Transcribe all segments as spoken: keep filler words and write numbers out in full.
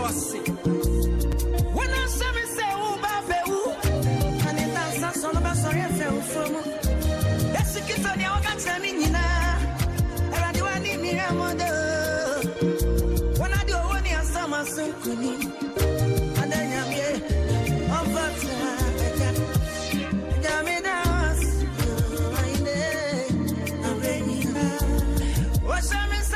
was when I say me say who babe who and it dance so no sorry feel from that's it for the oga tell me nina era the one me amodo when I do one ya sama so kuni and then ya me on but ya me dance I know I'm ready what's me say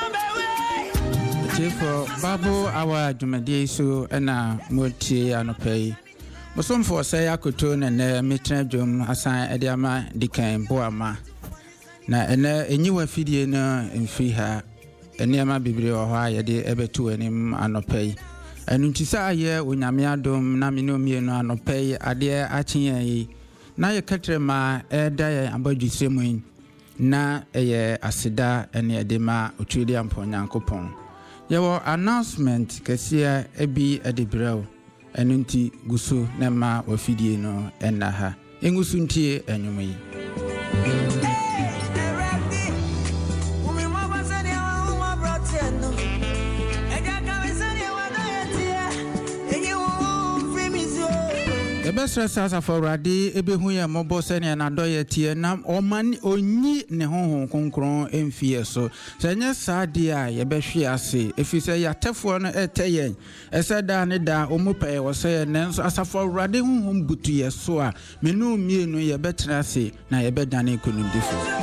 for Babu our Jumadi so and a multi anope. Musum for say Akutun and a mitra jum assign Ediama Dikan Boama. Na and a new Fidiana in free her, and near my bibrio or higher de ever to an him anope. And Untisa ye, when Yamiadum, Namino Miano anope, a dear Achin, na your catrema, a dia and body semuin, na a ye asida and a dema utridium ponyankopon. Your announcement Cassia Ebi Edibrel and Unti Gusu Nema or Fidiano and Naha. Ingusunti and you may. The best resource for Radi, Ebehuya Mobosen and Adoya Tianam, or man or ni Nehon Concron in Fieso. Sanya Sadia, Yabeshia say, if you say ya Tefon et Tayen, as I done da Omope was saying, as a for Radi home butu soa, Menu me no ya better say, na ya bedani couldn't differ.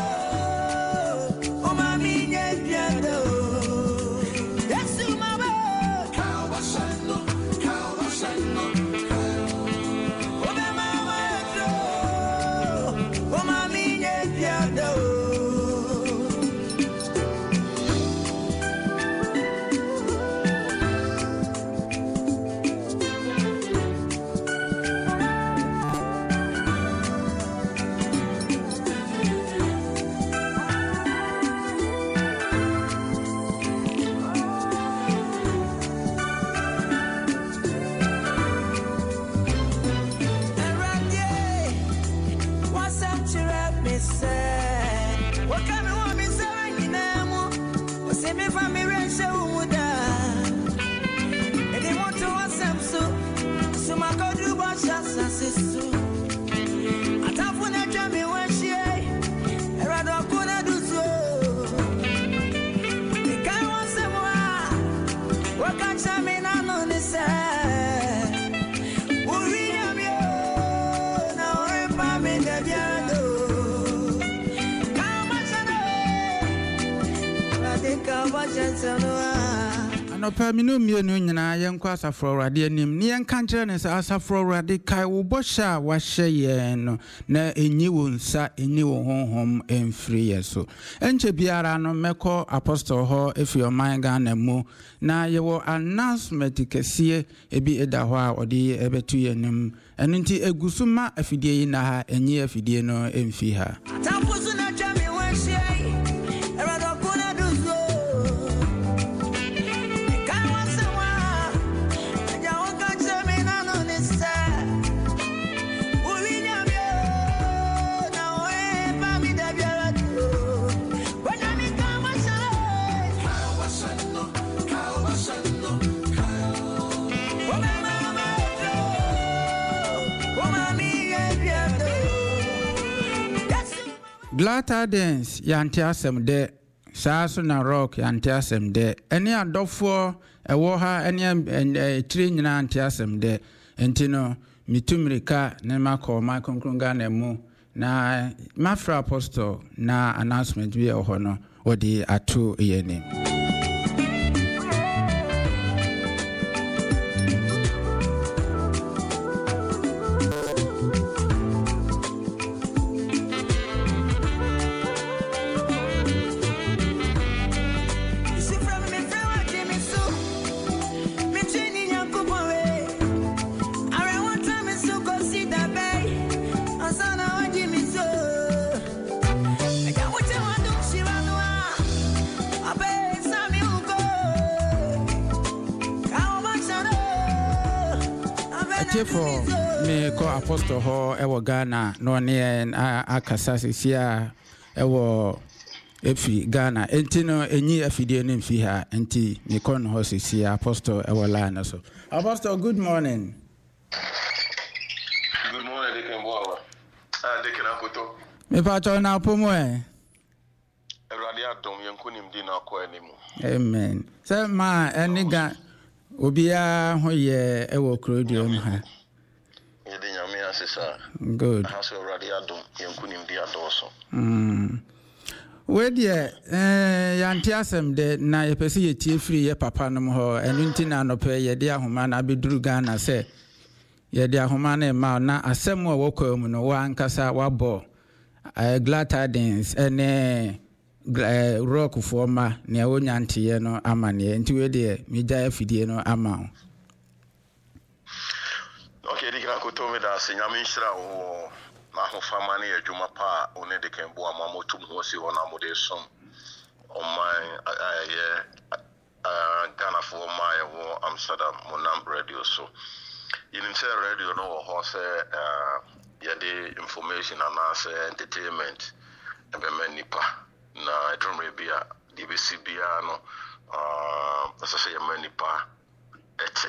Anopamino mienu nyina yenkwa asafro rade anim ne yenka nkere ne sa asafro rade kai wo bosha wa hye no na enyi wo nsa enyi wo honhom emfiri yeso enche biara no meko apostle ho efioman Ghana mu na yewo announcement kesie ebi eda ho a odi ebetu yenim enu nti egusuma afidie yi na ha enyi afidie no emfi ha Glata dance yanti asem de saaso na rock yanti asem de eni adofo ewo ha eni tiri nyina yanti asem de enti no mitumrika ne makọ ma konkron Ghana mu na mafra apostle na announcement bi eho no odi ato yene for me ko apostle ho ewo Ghana no ne akasa sisia ewo efi Ghana enti no enyi afidie no mfi ha enti me kon ho sisi Apostle ewala na so. Apostle, good morning. Good morning, Deacon Boa. Ah, Deacon Akoto. Me pato na pomo e. Ewrade adom yenkunim di na akọ animu. Amen. Say ma eniga obia ho ye ewo krodio mu ha. Yede nyame asesa. Good. Ha so ewrade adom yenkunim di adoso. Mm. We de eh yanti asem de na yepese ye tie free ye papa no ho enu nti na no pe ye de ahoma na abeduru Ghana se ye de ahoma na ma na asem wo wokọ mu no wa nkasa wabo eh glad tidings ene rock for ma ne wonya ntiye no amane nti we de meja afidie no ama. Okay, dikira ko to me da se nyame nhira wo na ho fama ne adwuma pa one de kan bo amamotum ho si wona mo de som on my aye Ghana for my wo Amsterdam Monam radio so in say radio no ho say uh yeah the information and as entertainment e be manipa na drumre bia D B C bia no uh asa say manipa ete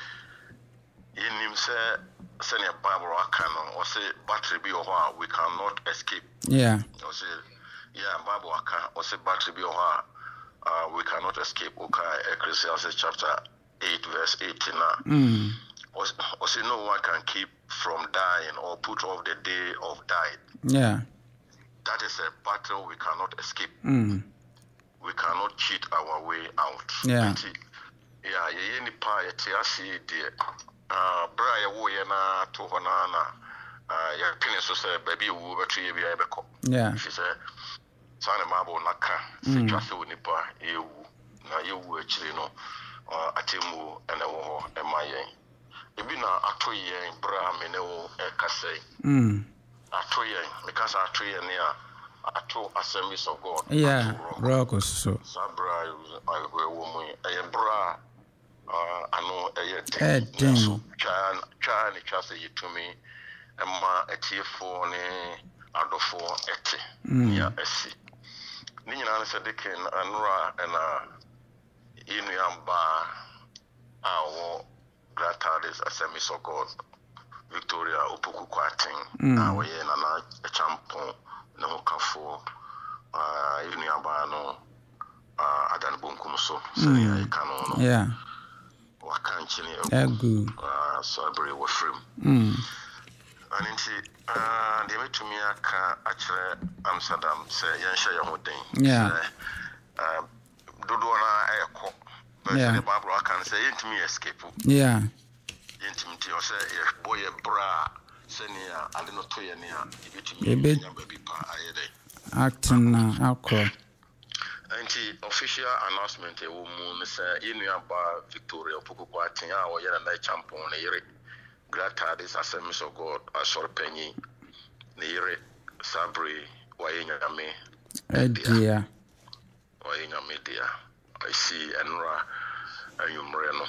yinim say senior Bible akano or say battery be or we cannot escape. Yeah. Or say yeah Bible aka or say battery be or uh we cannot escape. Okay, Ecclesiastes chapter eight verse eighteen now. Mm. Or, or say no one can keep from dying or put off the day of dying. Yeah. That is a battle we cannot escape. Mm. We cannot cheat our way out. Yeah. Yeah, ye ni pa ye ti asi de uh bra ye wo ye na to ho na na uh ye pene so say baby wo betu ye bia ye beko. Yeah. She say sana mabo naka se twase wo ni pa ye wu na ye wu akire no uh atemu ene wo e ma yen. Ebi na ato yen bra me ne wo e kasai. Mm. Ato yen because ato yen ne a ato Assemblies of God. Yeah, rock so. Sabra I wo mu e bra uh ano e Eh, den so twa twa ne twa say yitumi emma etiefo ne adofo ete ya esi ni nyina ne sedeken anura na inu amba awo Gratades Assemblies of God Victoria Opoku Kwatin awo ye na na champon ne hokafo ah inu amba no ah adan bonkum so se ya kanu no. Yeah. Wakanchini egu uh Sabri Wafrim. Mm. And inti uh de metumi aka akire Amsterdam say yenhye ye ho den. Yeah. Uh dodo na ayeko. But the Bible can say yentumi escape. Yeah. Yentumi ti o say ye boy bra senia ade no to ye ne a ebetumi Ebe- nya baby pa ayede. Acting na akọ. Anti official announcement e wo mu say yenu aba Victoria Opoku Kwatin a wo yere na champion ne yere Gratades Assemblies of God asor panyi ne yere Sabri wayenyame Edia. wayenyame dia I see enra ayumre no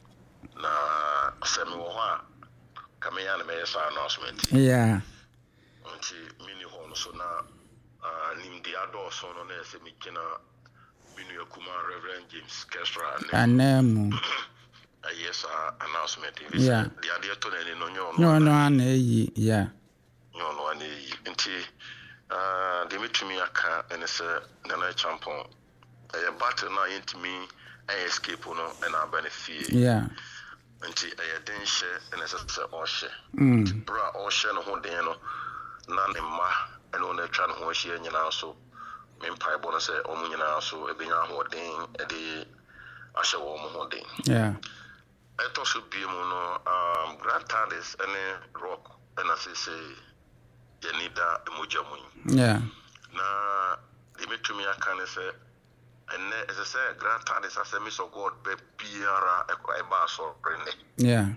na asemi wo ha kamenya na me sa announcement. Yeah. Anti mini ho no so na nimdi ado so no na ese mikina minu yakuma Reverend James Kestra Anemu. Yes, uh, announcement. Yeah. The idea to any no no No no aneyi. Yeah. no no any nti uh the metumi aka and say Ghana champion a battle na yentimi escape no and benefit. Yeah. Nti a den share and say o share. Mm. Bra o share no ho den no na ne ma and on the try no ho share nyina so me mpai bo no say o mu nyina so ebenya ho den e de ahye wo mu ho den. Yeah. Eto so bi mu no um Gratades ene rock and as say yenida emoja mu. Yeah. Na the metumi aka ne say ene as I say Gratades Assemblies of God be biara e ba so rene. Yeah.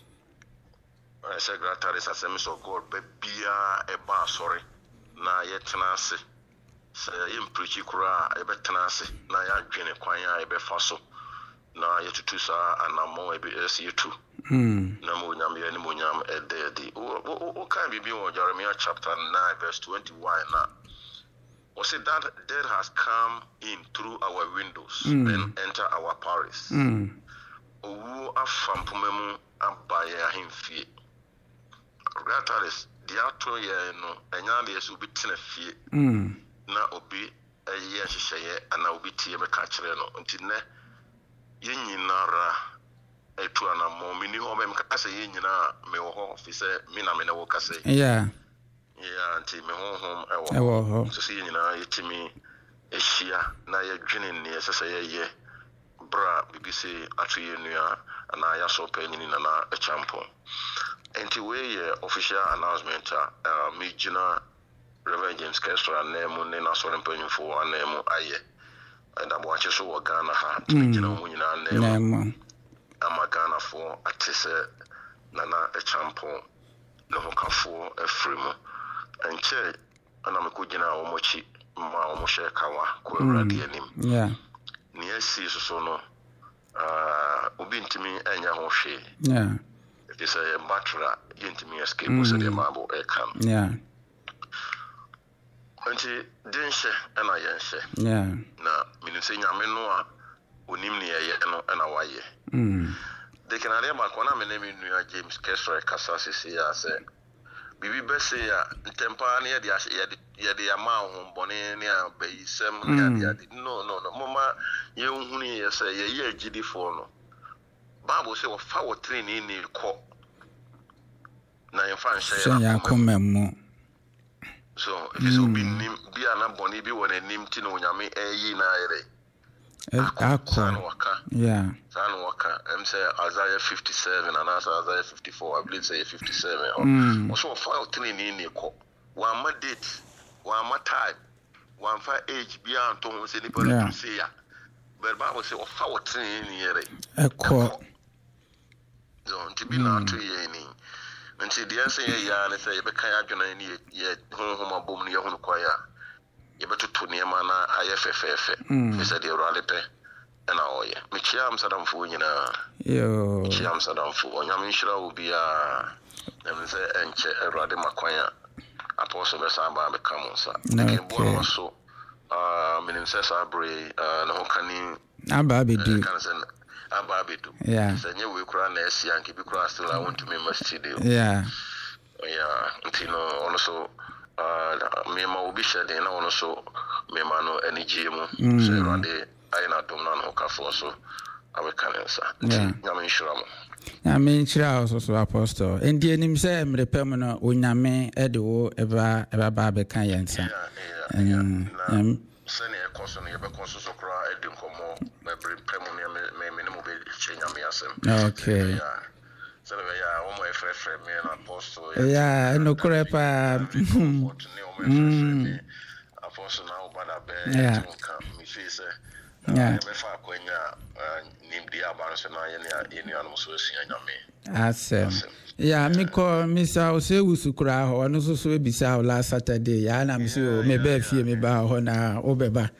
I say Gratades Assemblies of God be biara e ba sorry na yetena ase. Say yim preach kura e betena ase na ya dwene kwan ya e be fa so. Na yetutu sa anamo ebe yetu Mm. na mo nyam ye ni mo nyam ededi o o kan bibi won Jeremiah chapter nine verse twenty-one na was it that death has come in through our windows mm. and enter our palace. Mm. Owu afampomemu abaye ahemfie. Glatalis the ato ye no enya de so bi tena fie. Mm. Na obi eye hyehyeye ana obi tie be ka kire no nti ne ye nyinara etu ana mo mini ho me ka se ye nyina me wo ho fi se me na me ne wo ka se. Yeah. Yeah, nti me ho ho e wo ho. So se ye nyina ye timi ehia na ye dwene ne se se ye ye bra bibisi atuye nua ana ya so pe nyini na na e champo. Nti we ye official announcement uh me gina Reverend James Kestra name ne na so mpanyimfo anemu aye. And I'm watching so Ghana ha to me gina mu nyina name. Ama Ghana for atese nana e champo no hokafo efrimu. Enche ana me ko gina wo mochi ma wo mo share kawa ko awrade anim. Yeah. Ni esi so so no ah obi ntimi anya ho hwe. Yeah. It is a batra yintimi escape so the mabo e kam. Yeah. Nti denhye na yenhye. Yeah. Na minuse nyame no a onim ne ye no na waye. Mm. De kanare ma kona me ne me nua James Kesra kasa sisi ya se bibi bese ya ntempa ne ye de ye de ama ho bone ne abayisem ne ya de no no no mama ye nhunu ye se ye ye agidi fo no Bible say wo fa wo training ni ko na ye fa nhye ya komemu. So if it's mm. nim bi ana bone bi wona nim ti no nyame eyi na ayere akwa. Yeah. San waka em say Isaiah fifty-seven and Isaiah fifty-four, I believe say fifty-seven. Mm. Also file training ni ko one ma date one ma time one fa age bi anto say ni per say ya but Bible say o file training ni yere akwa so ntibi na to ye ni nti dia say ya na say be kan adwena ni ye honhom abom ni ye hunu kwa ya ye betutu ne ma na ayefefefe fi say de rale pe na oye me chia amsadam fu nyina yo chia amsadam fu onyame nhira obi a em say enche erade makwanya apostle be samba be kamonsa de ke bo so ah minim say sabre na hokani aba bedu kan say aba bedu yeah say nye we kura na esi anke bi kura still I want to me studio yeah yeah ntino also uh me ma obi shede na ono so me ma no energy mu say rade I na dum na no ka for so awekanensa nyame nhira mo nyame nhira also so apostle endi enim say emrepem no onyame ede wo eba eba ba be kan yensa em sene e koso no ye be koso so kra edi nkomo be brepem no me me no be chenyame asem okay so we ya o mo efrefre me na apostle yeah no krepa apostle na obada be yeah mi fi say yeah be fa kwenya nimdi abanso na ye ne ye anu so sia nyame asem yeah me ko misa o se usukura ho no so so ebisa last Saturday ya na me se o me ba fie me ba ho na o be ba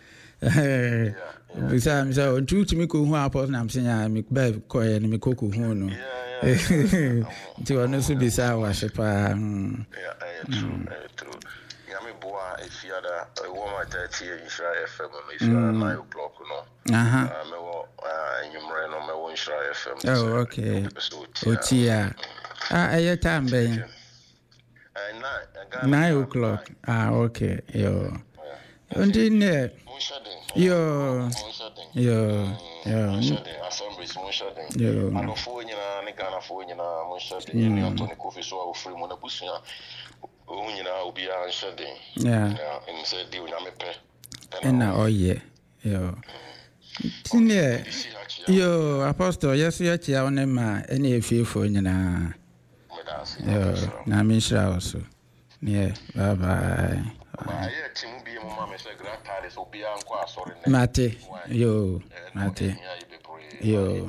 bisa misa o ntutu me ko hu apostle na me se ya me ba ko ye me ko ko hu no ti wa no so bisa wa shepa yeah true true boa if you ada a woman thirty Insura F M if you are nine o'clock no aha me wo enyumre no me wo Insura F M oh okay otia ah aye time ben nine o'clock ah okay yo undi ne yo yo yo assemblies mo shading yo anofo nyina ne Ghana fo nyina mo shading ni Anthony Kofi so a free mo na busia unyina obi a shading yeah and say di unyame pe na oye yo tine yo apostle yesu ya chia onema ene efiefo nyina yo na mi shira also yeah bye bye aye timu bi mo ma me say grand tales obi an kwa sorry mate yo mate yo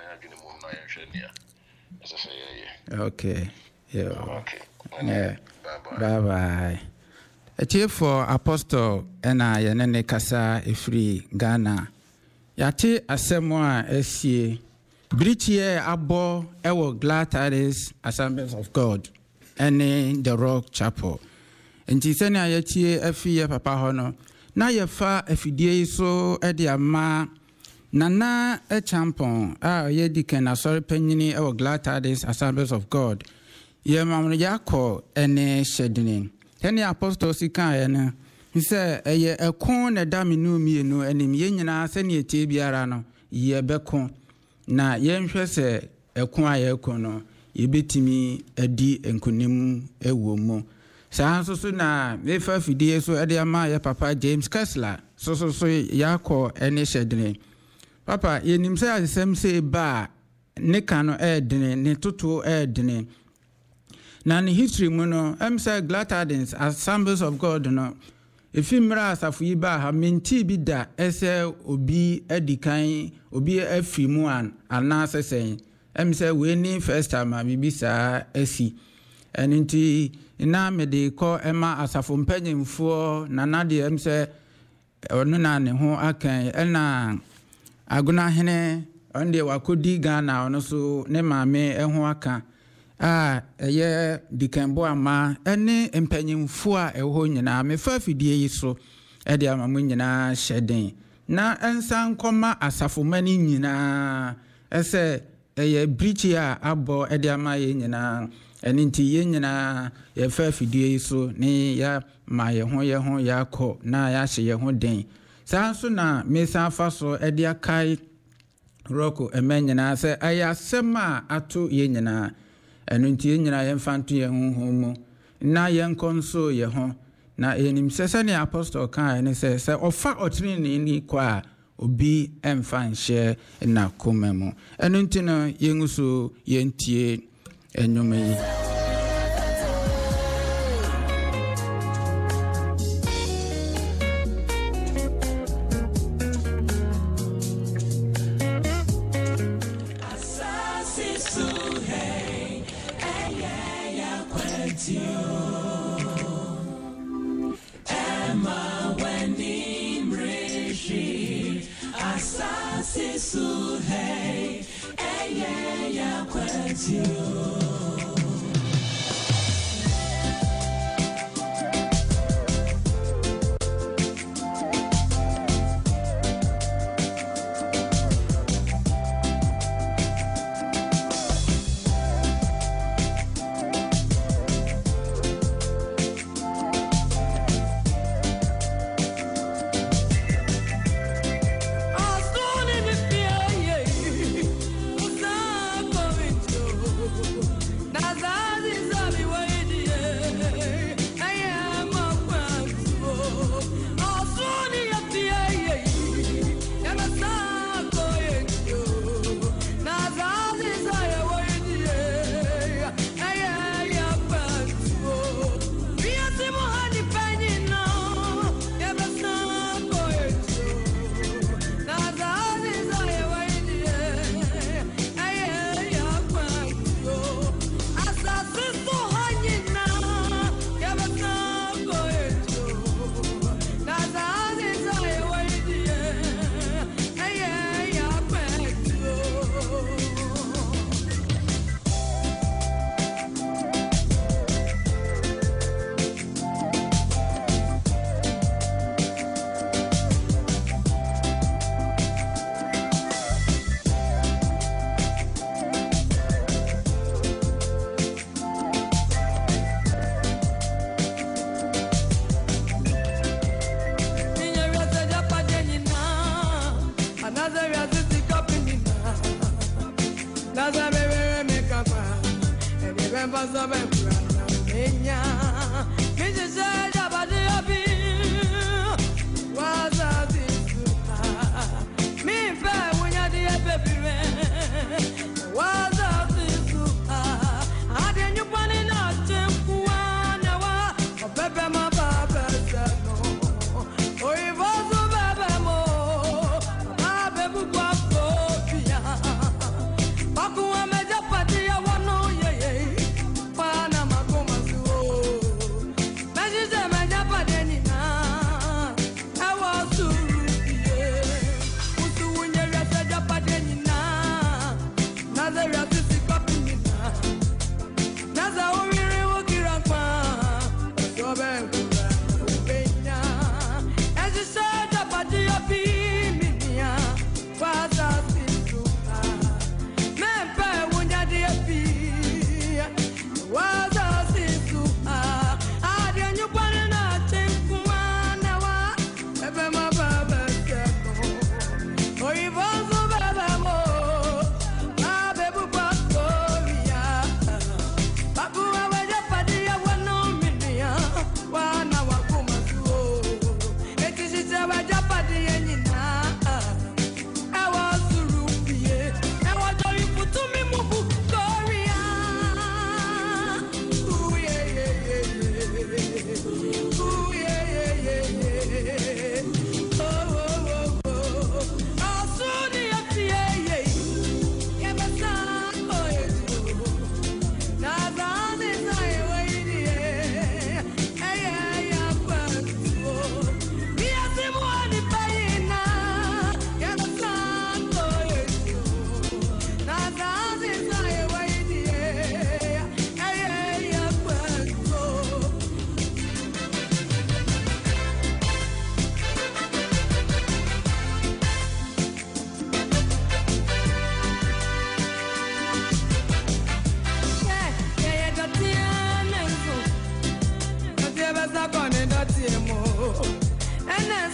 okay yo okay yeah bye bye etie for apostle ena yenene kasa efri Ghana yate asemo a esie britie abo ewo Glad Tidings Assemblies of God ene the Rock Chapel enti sene ayatie afie papa ho no na yefa afidie so e de ama Nana e champon a ye diken asori panyini e wo Glad Tidings Assemblies of God. Ye mamno yakọ ene shedini. Teni apostol sika ene. Nse eye ekon na da minu mienu enim ye nyina se ne etie biara no ye bekon. Na ye nhwe se ekon a ye ekon no ye betimi adi enkonim ewo mu. Saa so so na mefa fidie so e de ama ye papa James Kessler. So so so yakọ ene shedini. Papa, ye nimse asem se ba ne kano e dene ne toto e dene. Na ne history mu no, em say Glad Tidings Assemblies of God no. Efi mra asafu yi ba ha menti bi da ese obi edikan, obi afri mu an ana sesen. Em say we ni first time bibi sa esi. Enti na me de ko ema asafu mpanyimfo na na de em say ono na ne ho akan ena Aguna hene onde wakodi Ghana ono so ne maame eho aka a eye dikenbo ama ene empanyimfo a eho nyina me fa fidie yi so e de ama nyina hyeden na ensan koma asafo mani nyina ese eye brichi a abo e de ama ye nyina ene nti ye nyina ye fa fidie yi so ne ya ma ye ho ye ho ya ko na ya hye ye ho den Sanso na mesa faso edi akai roko emenyina se ayasema ato ye nyina enu nti ye nyina ye mfanto ye honhom na ye nkonso ye ho na enim sese ne apostle kan ne se se ofa otrini ni kwa obi emfa nhye na komemu enu nti no ye nguso ye ntie enyome yi Paku ameja patia wano ye ye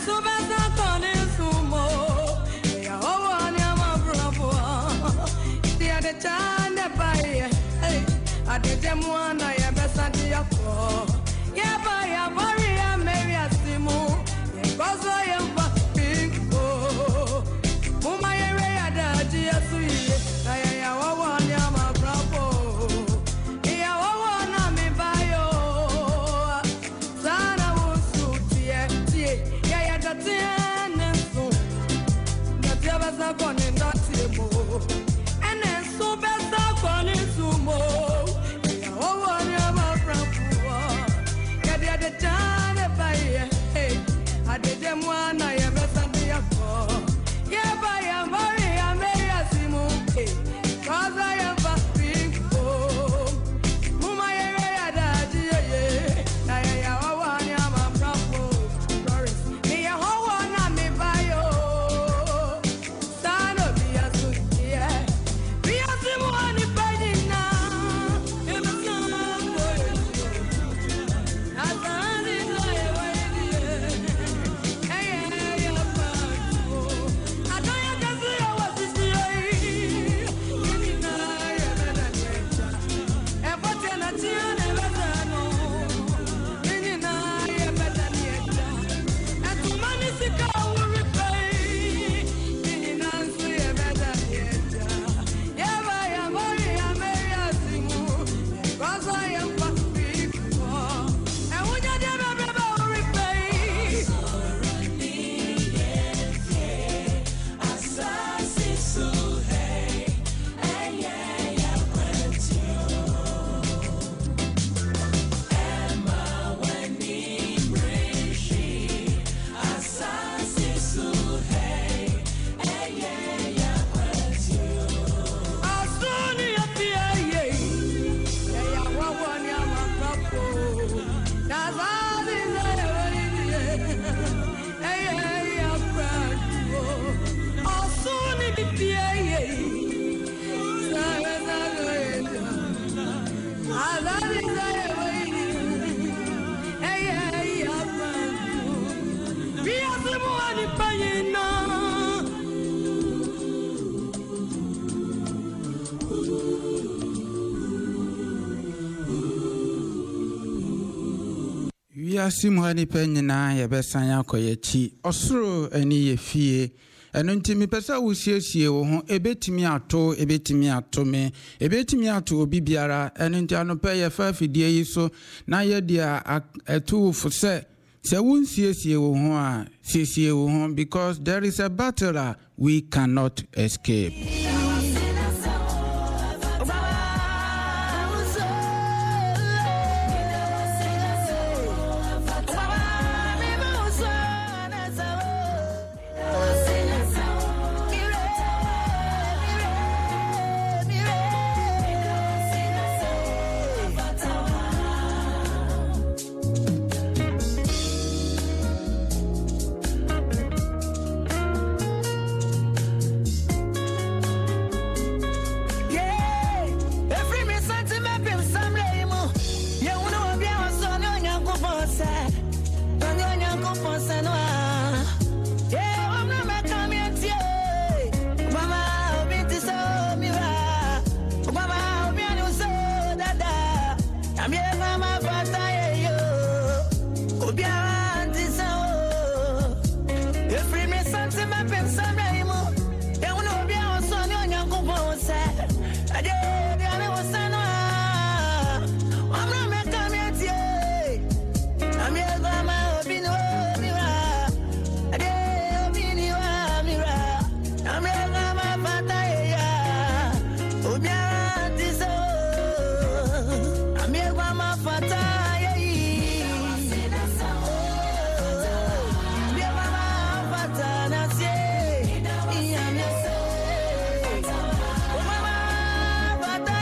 Simhani Penina, Yabesanya Koyechi, Osro, and ye fee, and until me pesa will see you, a bit me out to, a bit me out to me, a bit me out to Bibiara, and until no pay a five day so, now ye dear a two for set. So won't see you, see you, because there is a battle we cannot escape. Bata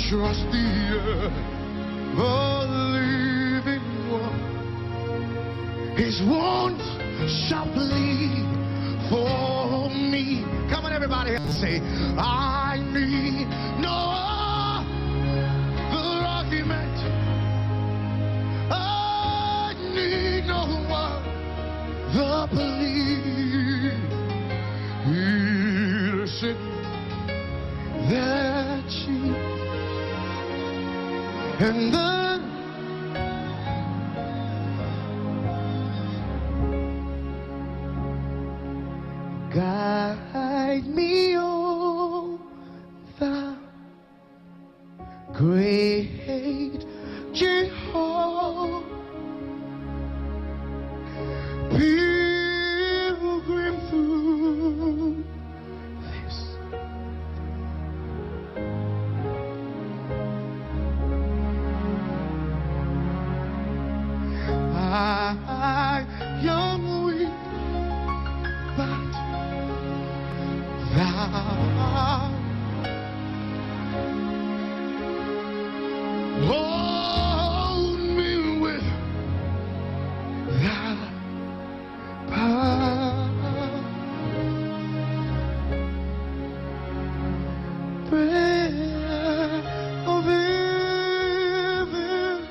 trust the ever-living one. His wounds shall bleed for me. Come on, everybody, say, I need no other argument. I need no other plea. Innocent that she and then guide me on the great Jehovah, pilgrim through this. I am weak, but thou hold me with thy power. Breath of heaven,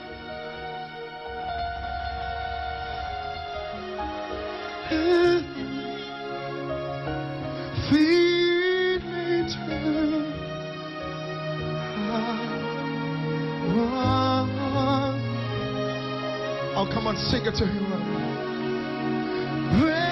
feed me till I want. Oh, come on, sing it to him. Breath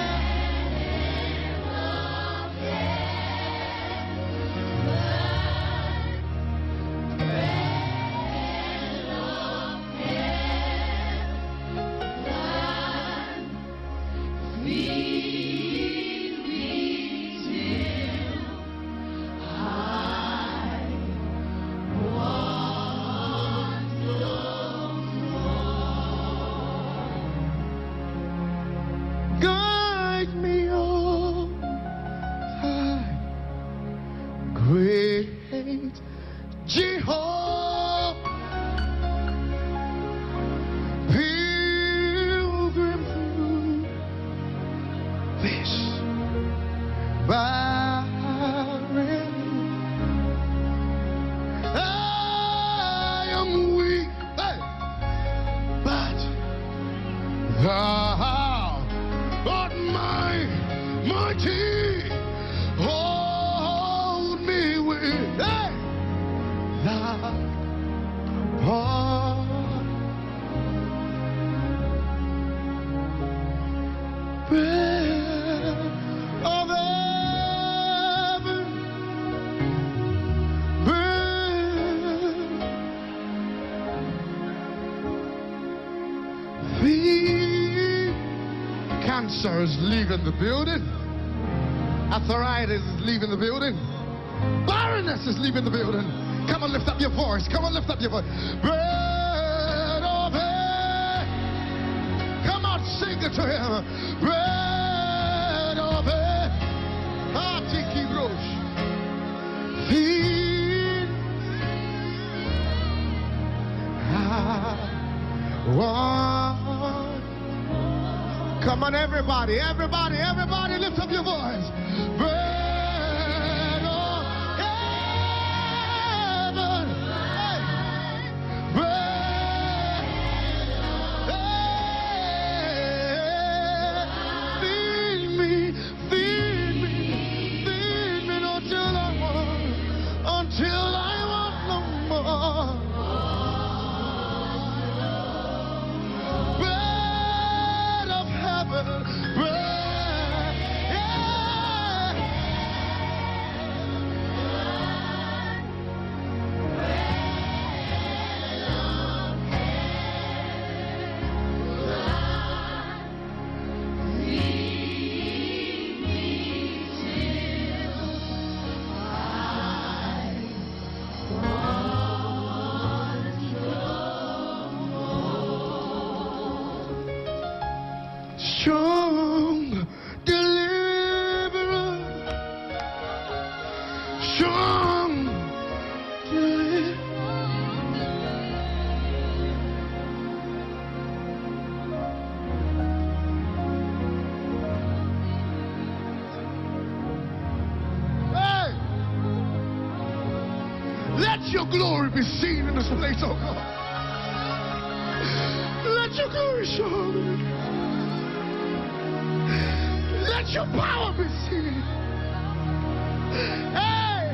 guide me on thy great Jehovah, pilgrim through this barren. I am weak, hey, but thou art my mighty, hold me with hey, thy power. Breath of heaven, breath, feed. Cancer is leaving the building. Arthritis is leaving the building. Barrenness is leaving the building. Come on, lift up your voice. Come on, lift up your voice. Bread of heaven. Come on, sing it to him. Bread of heaven. Ah, Tiki Rosh. Feed. I want. Come on, everybody, everybody, everybody, lift up your voice. Bread of heaven. Hey. Bread. Hey. Feed me, feed me, feed me until I want, until I want no more. Strong deliverer, strong deliverer. glory be seen in this place, oh God. Let your glory show. Let your power be seen. Hey!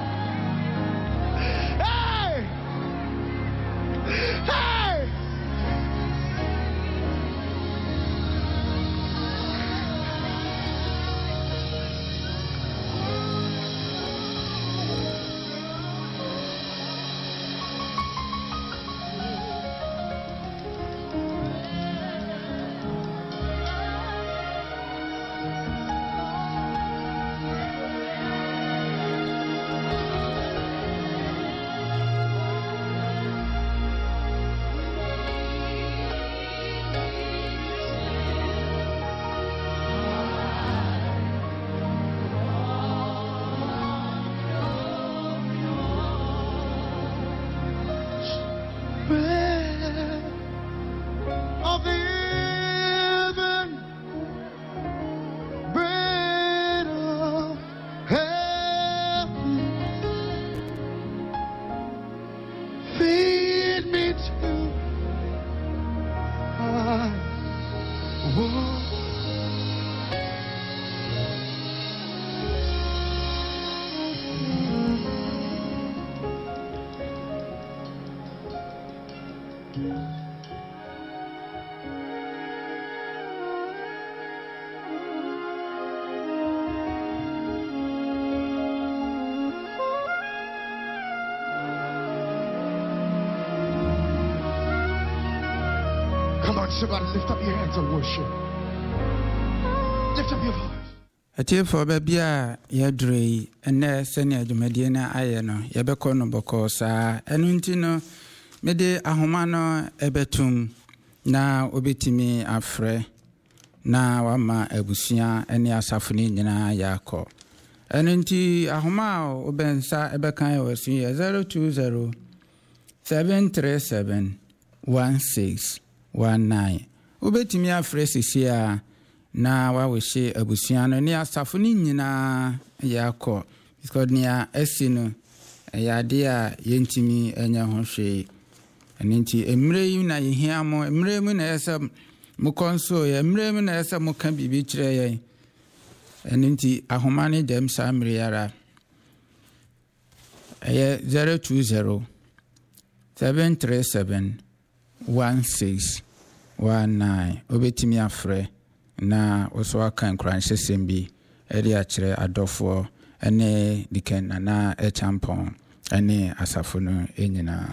Hey! Hey! Somebody lift up your hands and worship. Lift up your voice. Ati for baby a yadre ene sene adwumadie na aye no yebekọ no bokọ saa enu nti no mede ahoma no ebetum na obetimi afre na wama abusua ene asafo ni nyina yakọ enu nti ahoma obensa ebekan yosu zero two zero seven three seven one six one nine obetimi afre sisia na wawehye abusua no ne asafo ni nyina yakọ because nia esino yade a yentimi enya ho hwe aninti emre yi na yehia mo emre mu na yesa mu konso ya emre mu na yesa mu ka bibi kire ye aninti ahoma ne dem samre yara eye zero two zero seven three seven one six one nine obetimi afre na oso akan kranhye sembi eri akire adofo ene diken na na e champon ene asafo no enyina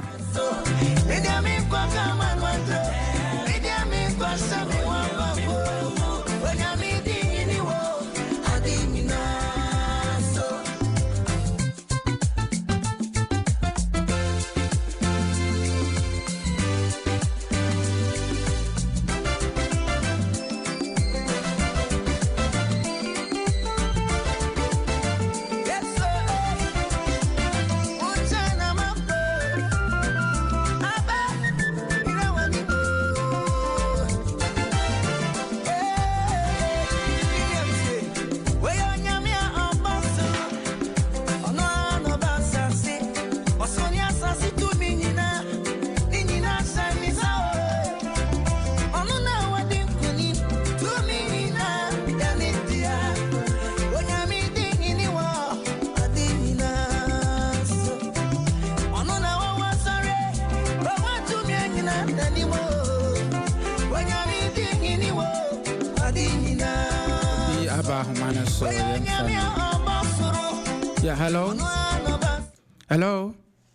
Yeah, hello? Hello?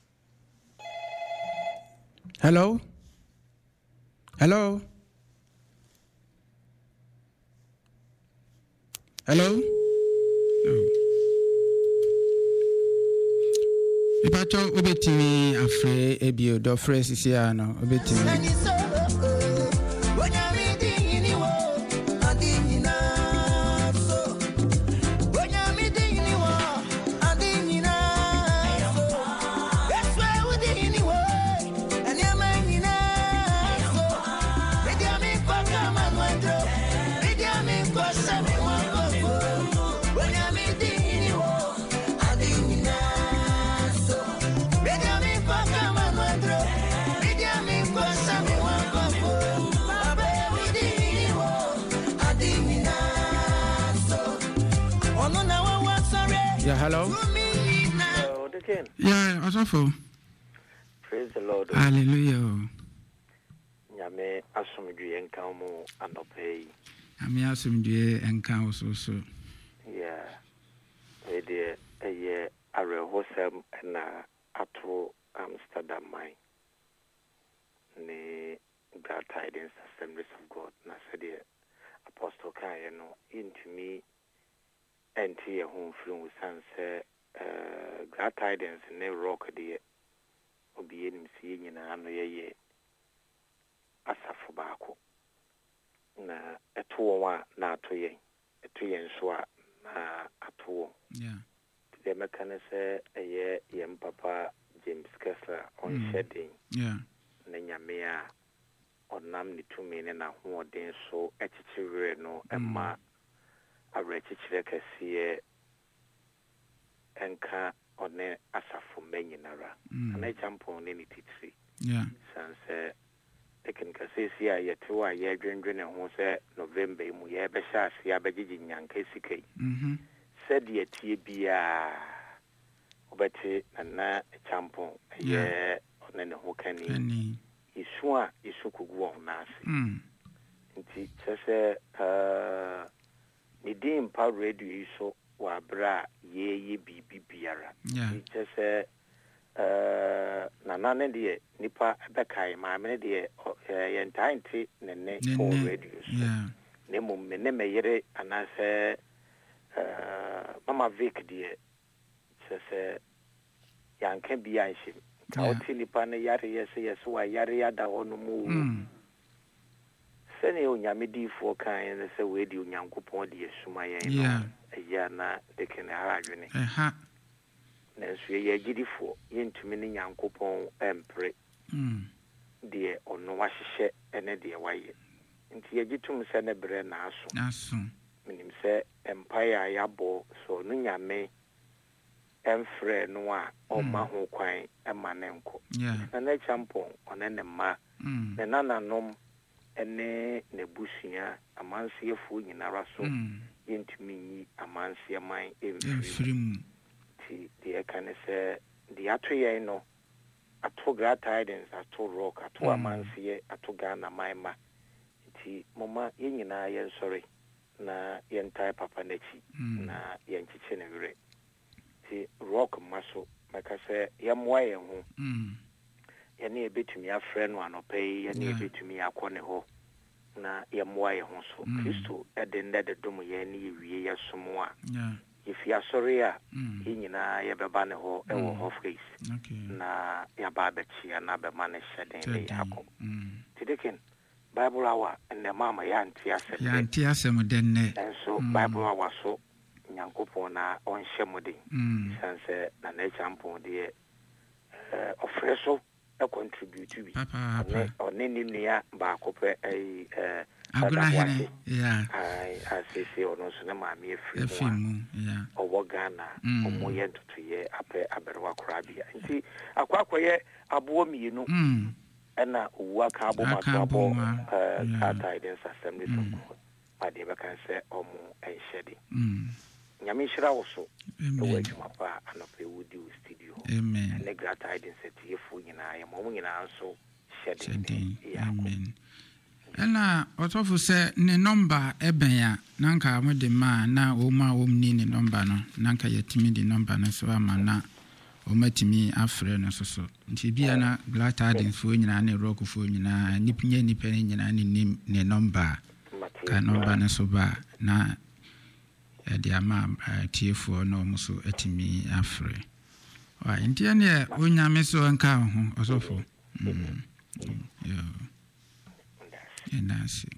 Hello? Hello? Hello? No. Ipacho obetimi afre ebio do fre sisia no obetimi. Benjamin Yeah, hello. Hello, again. Yeah, also. Praise the Lord. Hallelujah. Yame asumdue enkamu anopei. Ami asumdue enkamu so so. Yeah. Ede eye arehosem na atro Amsterdam mai. Ne God Tidings Assemblies of God. Na said the Apostle Kaya no into me and to your home from Sanse uh God Tidings ne rock the obi enim sie nyina ano ye asafo baako na eto wa na ato yen eto yen so a na ato yeah the mechanism eye yem papa James Kessler on mm. shedding yeah na nyame a onam ni tumi ne na hoɔden so echichire no emma arechichire kɛseɛ enka one asafo menyinara ana champon ne ni titiri yeah sanse ekin kasesi a yeto a ye dwendwene ho sɛ November mu ye be sha ase abegigi nyanka sikai mhm said ye tie bia obeti na champon ye one ne ho kani ani isu a isu kugu on nase mm nti sɛ uh ni dim pa radio iso wa bra ye ye bibi biara yeah nti sɛ uh na nane de nipa bekai ma me de ye ntainti ne ne for radio yeah ne mum me ne meyere anase uh mama Vic de sɛ yanka bia nhim ka oti nipa ne yare yese yese wa yare ya da onu mu sene onyamedifo kan ne sɛ we di onyankopɔn de yesuma yen no ya na de ken ha adwene aha na so ye gidifo yentumi ne nyankopɔn empre mm de ono wahyehyɛ ene de waye nti ye gitum sɛ ne bre na aso aso minim sɛ empire yabo so no nyame emfre no a ɔma ho kwan ema ne nko na na champon ɔne ne ma ne nananom ene ne busua amansiefo nyinara so yentumi yi amansie man emfiri mu ti de kan sɛ de atoyɛ no ato God Tidings ato rock ato amansie ato Ghana maima ti mama yenyina yen sorry na yentai papa nachi na yenchiche ne wure ti rock maso maka sɛ yɛmmoa yɛn ho yɛne ebetumi afrɛ no anɔpɛ yɛne ebetumi akɔ ne ho na yɛmmoa yɛn ho so Kristo ɛde ndɛ de dom yɛn ne yɛwie yɛsom a ifi asɔre a yɛnyina yɛbɛba ne ho ɛwɔ ho face na yɛba abɛkyia na bɛma ne hyɛden ne yɛakɔ tidekin Bible hour and the mama yanti asem yanti asem denne and so Bible hour so nyankopon na on hyemode sanse na na champon de eh ofreso e contribute bi papa oni ni nua ba kopɛ ai eh aguna hene yeah ai asese ono so na maami efiri mu yeah owo Ghana omo ye ntotoye apɛ aberwa korabia nti akwakoye abo mienu mm ena uwa ka abo matabo eh God Tidings Assemblies of God ade be kan se omo enhyede mm nyame hira wo so ewe dwuma pa anope wudi studio amen ne God Tidings etiefo nyina ya mo nyina so hyede amen ena otofo se ne number eben ya nanka mo de ma na o ma o mni ne number no nanka yetimi de number no so ama na o matimi afre no so so nti bia na God Tidings fo nyina ne rock fo nyina nipinya nipa nyina ne nim ne number ka number no so ba na de ama tiefo no mo so atimi afre wa nti ne onyame so nka ho osofo mm yo enasi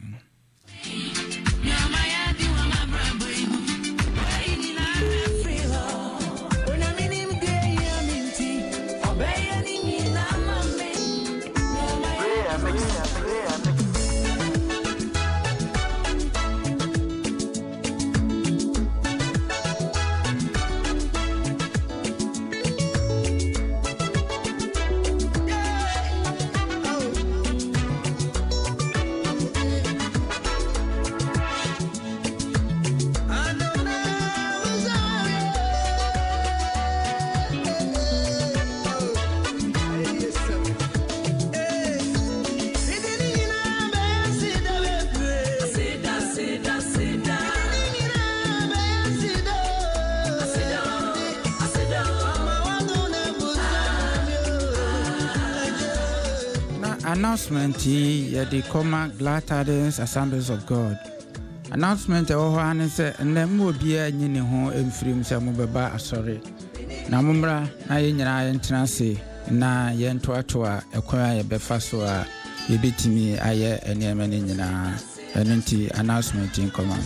announcement ye the Coma Glad Tidings Assemblies of God. Announcement oh and say nemu bia nyine ho emfrim se mobeba asori. Na mumra na ye nyina ye ntenase na ye ntoatoa ekwan ye befa so a ye betimi aye enema ne nyina enunti announcement in command.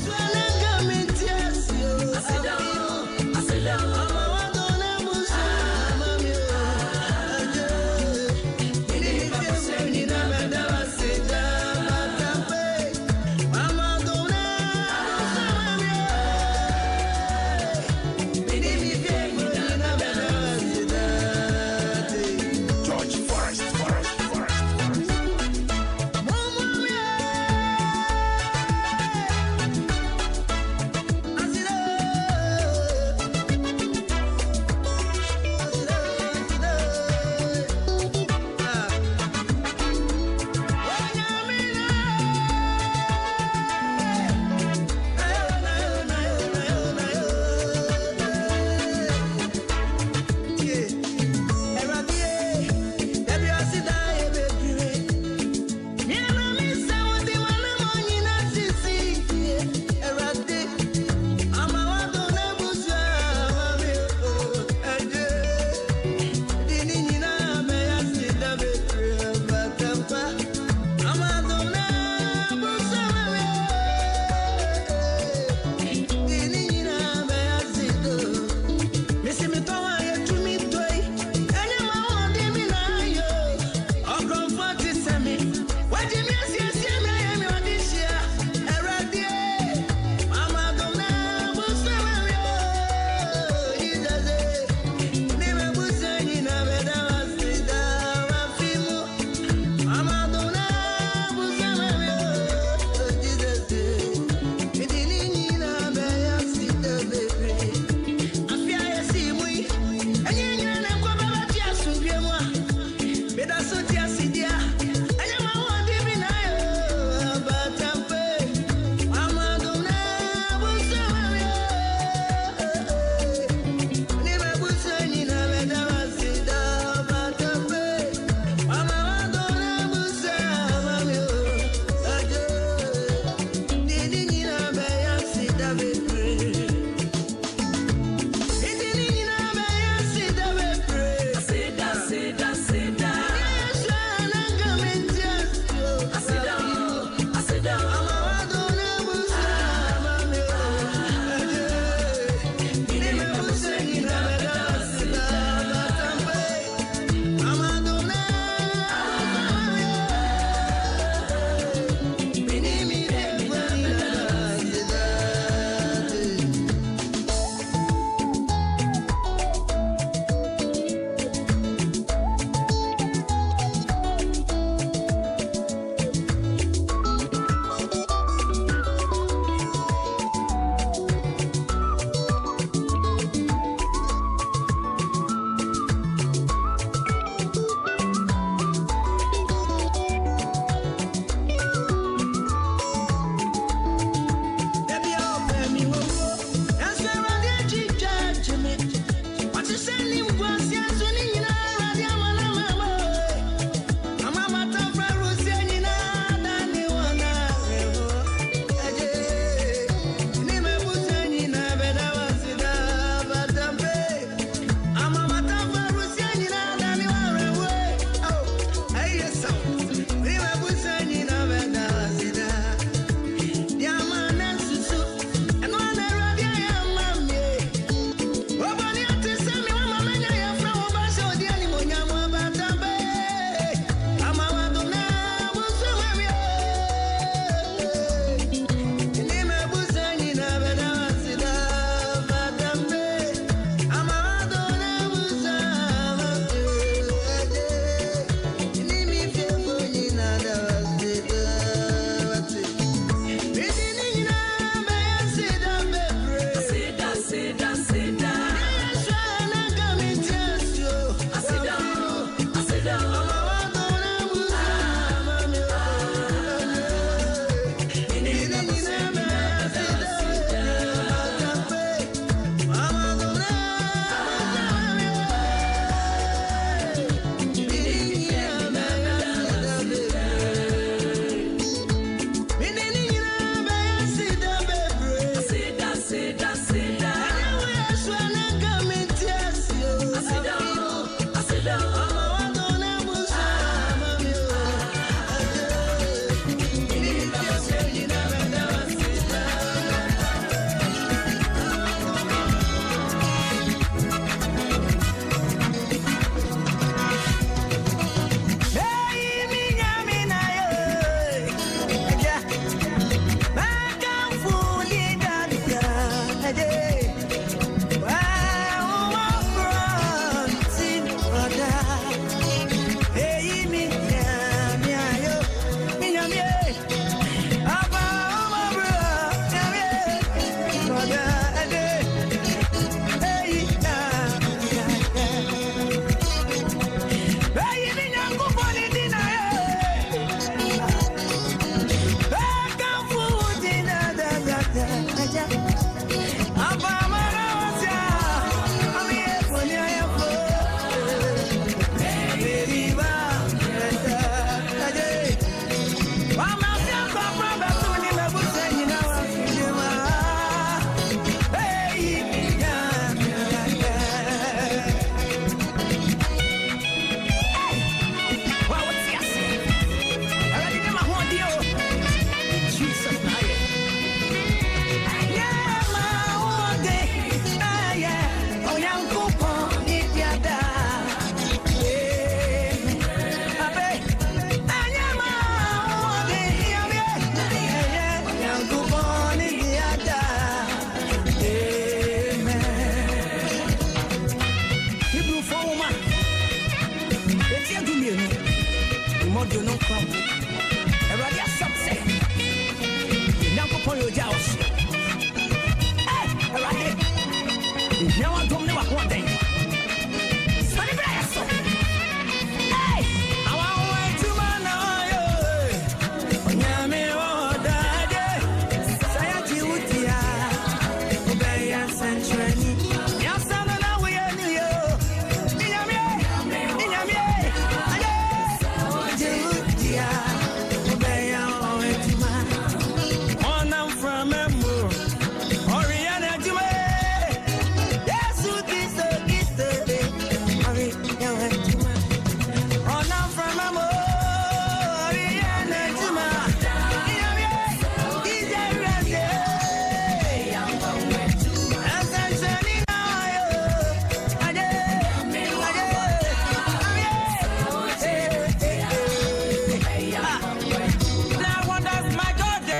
Beda so dia si dia. Anya ma wo di bi na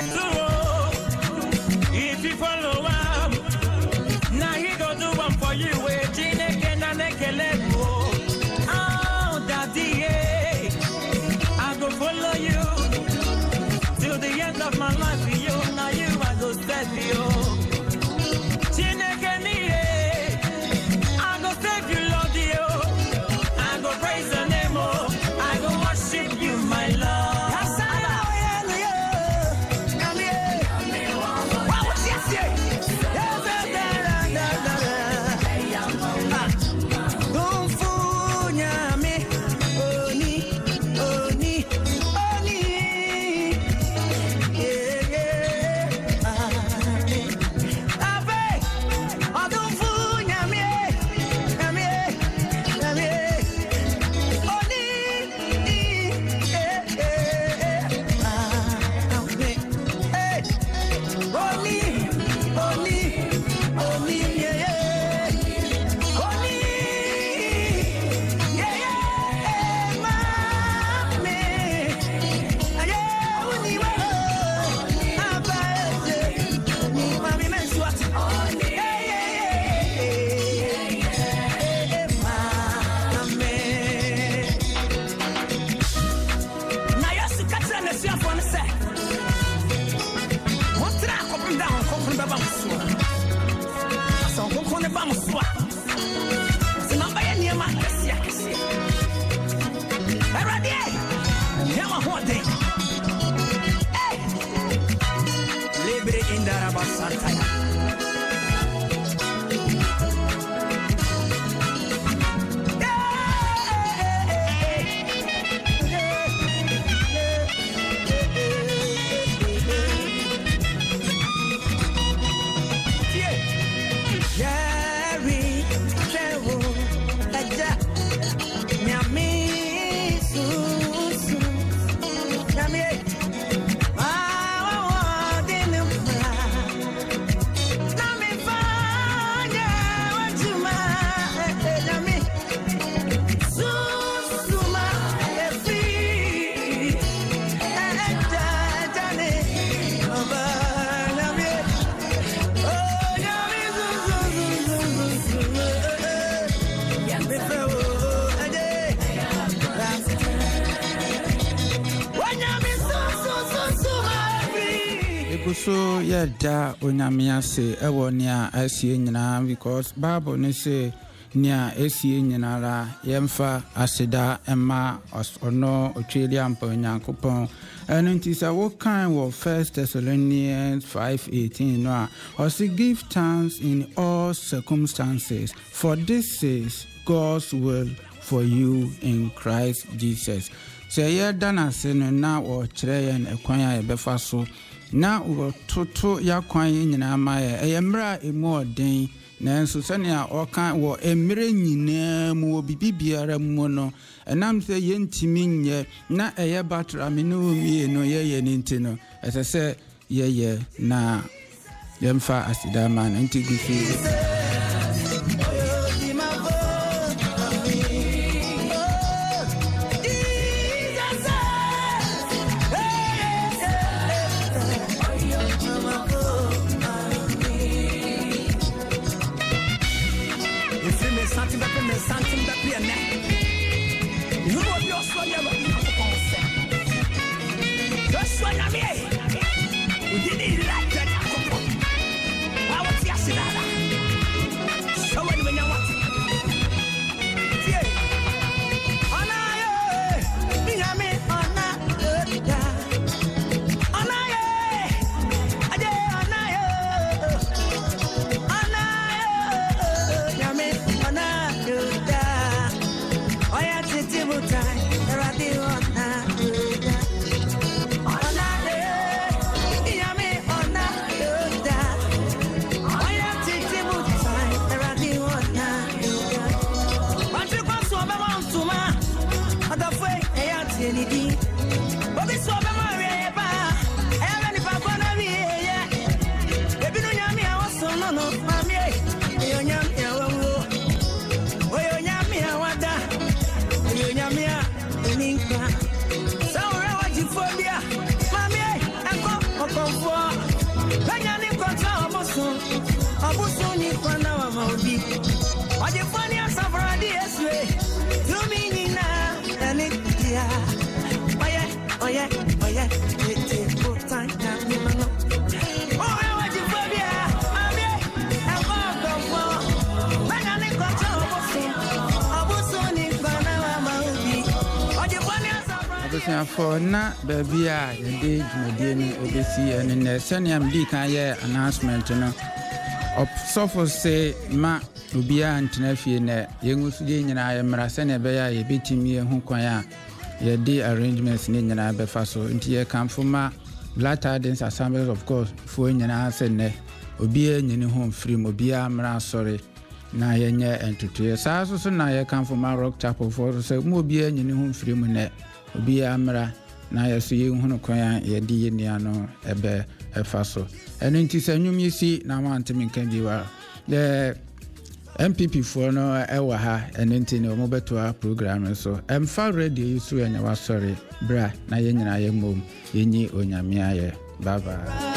If you follow up, now he go do one for you. Waiting again and again. Oh, daddy, I go follow you till the end of my life. You now you I go save you. I go save you, Lord. You, I go praise the name. Oh, I go worship you, my Lord. So yeah, da onyamia se ewo nia asie nyina because Bible ne say nia asie nyina la yemfa aseda ema ono otweli ampa nyankopon eno ntisa wo kan wo First Thessalonians five eighteen no or say give thanks in all circumstances for this is God's will for you in Christ Jesus. Say yeah dana se no na wo kire yen ekwan ya befa so na wo toto yakwan nyina amaye eyemra emu odin nanso sania oka wo emre nyina mu wo bibibiara mu no enam se yentimi nye na eye batra me no mi no ye ye ninti no esese ye ye na yemfa asida man ntigusu abusuafo na baby a yende dwumadie no obesi ene na sene am di kan ye announcement no opsofo se ma obia antena fie na yengusu de nyina ye mra sene be ya ye betimi hu kwan a ye di arrangements ni nyina be fa so nti ye kamfo ma Latter Day Assemblies of God fo nyina sene obia nyini ho mfiri mo bia mra sorry na yenye entutu sa so so na ye kamfo ma Rock Chapel for so mo bia nyini ho mfiri mu ne obia mra na ye so ye hu kwan ye di ye nia no ebe efa so eno nti sanwum yisi na ma antemi kan biwa the M P P for no ewa ha eno nti ne mo beto a program so emfa radio yisu enya wa sorry bra na ye nyina ye mom yenyi onyame aye bye bye.